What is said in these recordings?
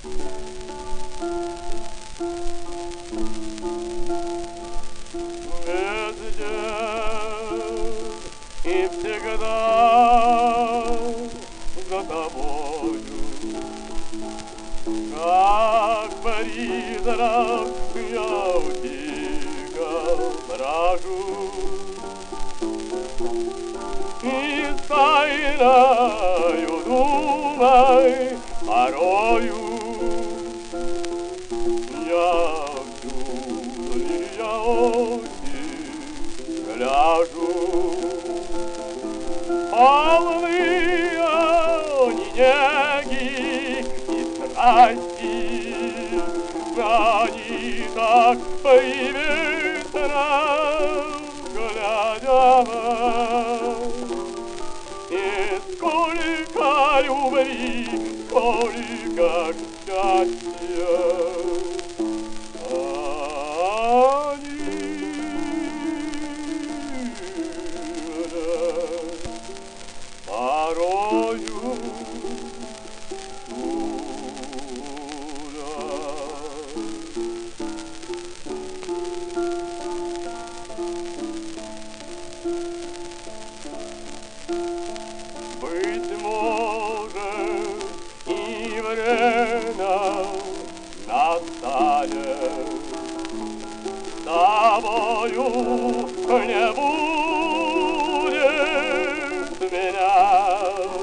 Везде и всегда за тобою, как призрак я тихо брожу. И с тайною думой порою я всю я очи гляжу. Полные они неги и страсти, они так приветно глядя вас. И сколько любви, сколько счастья порою быть может, и время настанет, с тобою не будет меня.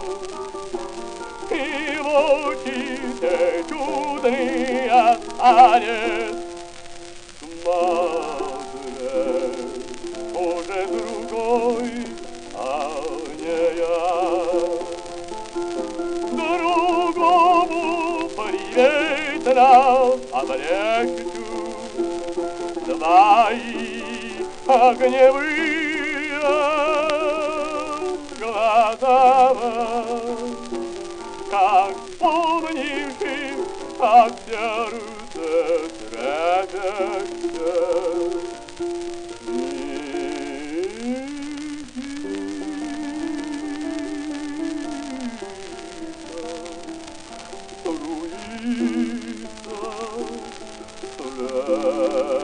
И в очи те чудные станет смотреть уже другой, а не я. Другому приветно облегчу твои огневые глаза, как вспомнивши, как сердце трепещет. Струится,